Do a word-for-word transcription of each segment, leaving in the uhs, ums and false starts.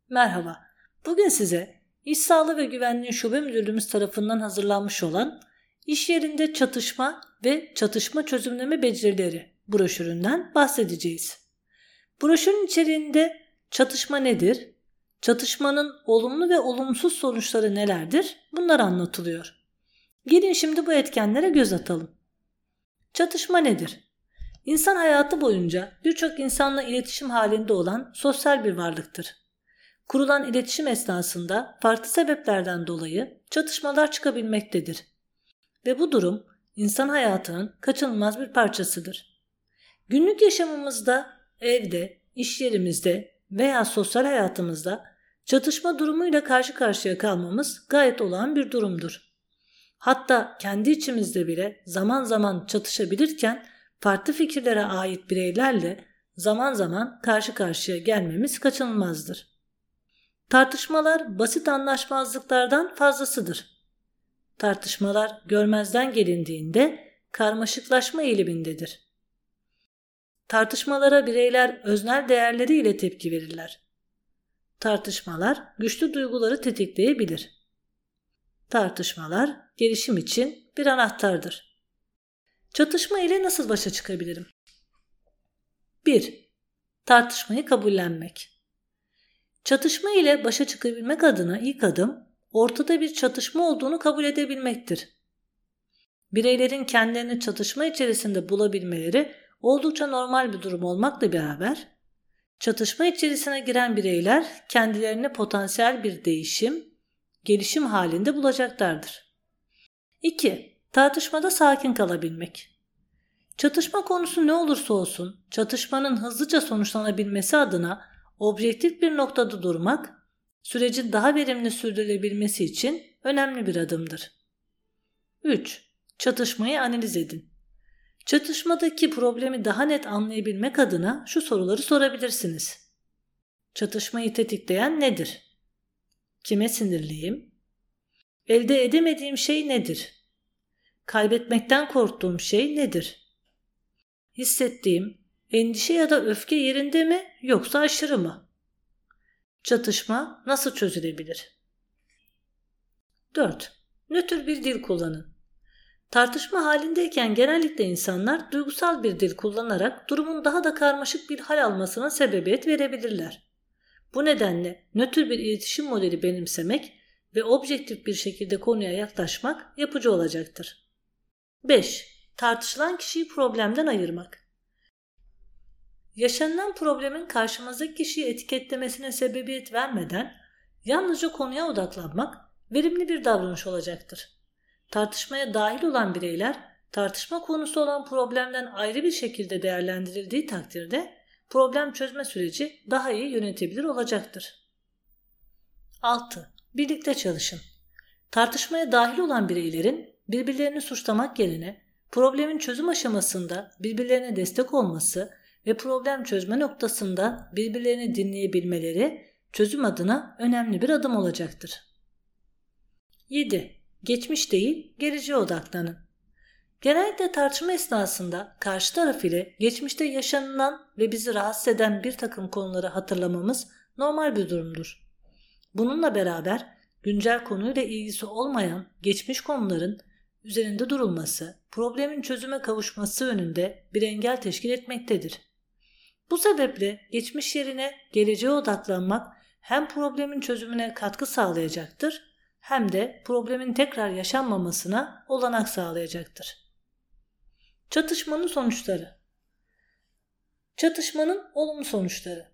Merhaba, bugün size İş Sağlığı ve Güvenliği Şube Müdürlüğümüz tarafından hazırlanmış olan İş Yerinde Çatışma ve Çatışma Çözümleme Becerileri broşüründen bahsedeceğiz. Broşürün içeriğinde çatışma nedir, çatışmanın olumlu ve olumsuz sonuçları nelerdir bunlar anlatılıyor. Gelin şimdi bu etkenlere göz atalım. Çatışma nedir? İnsan hayatı boyunca birçok insanla iletişim halinde olan sosyal bir varlıktır. Kurulan iletişim esnasında farklı sebeplerden dolayı çatışmalar çıkabilmektedir. Ve bu durum insan hayatının kaçınılmaz bir parçasıdır. Günlük yaşamımızda, evde, iş yerimizde veya sosyal hayatımızda çatışma durumuyla karşı karşıya kalmamız gayet olağan bir durumdur. Hatta kendi içimizde bile zaman zaman çatışabilirken farklı fikirlere ait bireylerle zaman zaman karşı karşıya gelmemiz kaçınılmazdır. Tartışmalar basit anlaşmazlıklardan fazlasıdır. Tartışmalar görmezden gelindiğinde karmaşıklaşma eğilimindedir. Tartışmalara bireyler öznel değerleriyle tepki verirler. Tartışmalar güçlü duyguları tetikleyebilir. Tartışmalar gelişim için bir anahtardır. Çatışma ile nasıl başa çıkabilirim? bir. Tartışmayı kabullenmek. Çatışma ile başa çıkabilmek adına ilk adım ortada bir çatışma olduğunu kabul edebilmektir. Bireylerin kendilerini çatışma içerisinde bulabilmeleri oldukça normal bir durum olmakla beraber çatışma içerisine giren bireyler kendilerini potansiyel bir değişim, gelişim halinde bulacaklardır. iki. Tartışmada sakin kalabilmek. Çatışma konusu ne olursa olsun çatışmanın hızlıca sonuçlanabilmesi adına objektif bir noktada durmak, sürecin daha verimli sürdürülebilmesi için önemli bir adımdır. üç. Çatışmayı analiz edin. Çatışmadaki problemi daha net anlayabilmek adına şu soruları sorabilirsiniz. Çatışmayı tetikleyen nedir? Kime sinirliyim? Elde edemediğim şey nedir? Kaybetmekten korktuğum şey nedir? Hissettiğim endişe ya da öfke yerinde mi yoksa aşırı mı? Çatışma nasıl çözülebilir? dört. Nötr bir dil kullanın. Tartışma halindeyken genellikle insanlar duygusal bir dil kullanarak durumun daha da karmaşık bir hal almasına sebebiyet verebilirler. Bu nedenle nötr bir iletişim modeli benimsemek ve objektif bir şekilde konuya yaklaşmak yapıcı olacaktır. beş. Tartışılan kişiyi problemden ayırmak. Yaşanılan problemin karşımızdaki kişiyi etiketlemesine sebebiyet vermeden yalnızca konuya odaklanmak verimli bir davranış olacaktır. Tartışmaya dahil olan bireyler tartışma konusu olan problemden ayrı bir şekilde değerlendirildiği takdirde problem çözme süreci daha iyi yönetebilir olacaktır. altı. Birlikte çalışın. Tartışmaya dahil olan bireylerin birbirlerini suçlamak yerine problemin çözüm aşamasında birbirlerine destek olması ve problem çözme noktasında birbirlerini dinleyebilmeleri çözüm adına önemli bir adım olacaktır. yedi. Geçmiş değil, geleceğe odaklanın. Genellikle tartışma esnasında karşı taraf ile geçmişte yaşanılan ve bizi rahatsız eden bir takım konuları hatırlamamız normal bir durumdur. Bununla beraber güncel konuyla ilgisi olmayan geçmiş konuların üzerinde durulması, problemin çözüme kavuşması yönünde bir engel teşkil etmektedir. Bu sebeple geçmiş yerine geleceğe odaklanmak hem problemin çözümüne katkı sağlayacaktır hem de problemin tekrar yaşanmamasına olanak sağlayacaktır. Çatışmanın sonuçları. Çatışmanın olumlu sonuçları.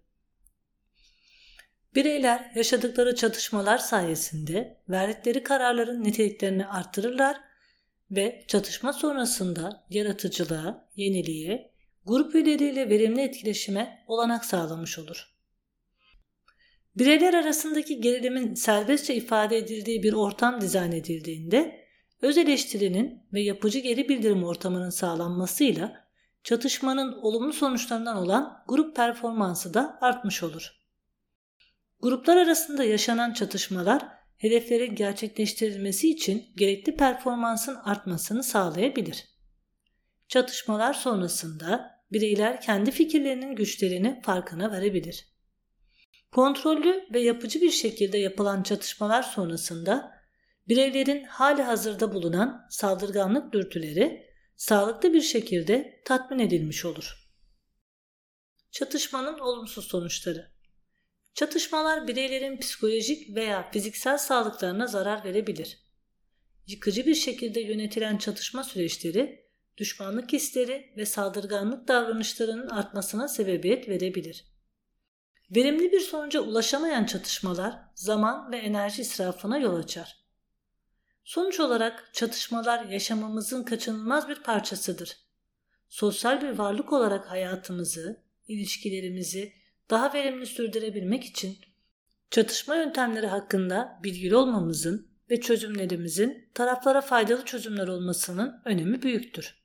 Bireyler yaşadıkları çatışmalar sayesinde verdikleri kararların niteliklerini artırırlar ve çatışma sonrasında yaratıcılığa, yeniliğe, grup üyeleriyle verimli etkileşime olanak sağlamış olur. Bireyler arasındaki gerilimin serbestçe ifade edildiği bir ortam dizayn edildiğinde öz eleştirinin ve yapıcı geri bildirim ortamının sağlanmasıyla çatışmanın olumlu sonuçlarından olan grup performansı da artmış olur. Gruplar arasında yaşanan çatışmalar hedeflerin gerçekleştirilmesi için gerekli performansın artmasını sağlayabilir. Çatışmalar sonrasında bireyler kendi fikirlerinin güçlerini farkına varabilir. Kontrollü ve yapıcı bir şekilde yapılan çatışmalar sonrasında bireylerin hali hazırda bulunan saldırganlık dürtüleri sağlıklı bir şekilde tatmin edilmiş olur. Çatışmanın olumsuz sonuçları. Çatışmalar bireylerin psikolojik veya fiziksel sağlıklarına zarar verebilir. Yıkıcı bir şekilde yönetilen çatışma süreçleri, düşmanlık hisleri ve saldırganlık davranışlarının artmasına sebebiyet verebilir. Verimli bir sonuca ulaşamayan çatışmalar zaman ve enerji israfına yol açar. Sonuç olarak çatışmalar yaşamımızın kaçınılmaz bir parçasıdır. Sosyal bir varlık olarak hayatımızı, ilişkilerimizi daha verimli sürdürebilmek için çatışma yöntemleri hakkında bilgili olmamızın ve çözümlerimizin taraflara faydalı çözümler olmasının önemi büyüktür.